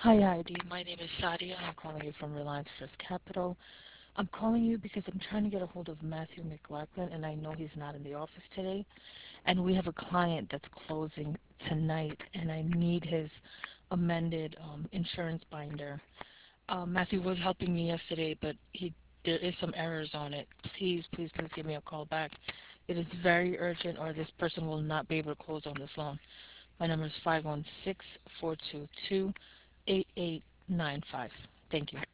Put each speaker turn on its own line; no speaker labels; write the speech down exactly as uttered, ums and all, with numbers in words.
Hi, Heidi. My name is Sadia. I'm calling you from Reliance First Capital. I'm calling you because I'm trying to get a hold of Matthew McLaughlin, and I know he's not in the office today. And we have a client that's closing tonight, and I need his amended um, insurance binder. Uh, Matthew was helping me yesterday, but he there is some errors on it. Please, please, please give me a call back. It is very urgent, or this person will not be able to close on this loan. My number is five one six, four two two, eight eight nine five. Thank you.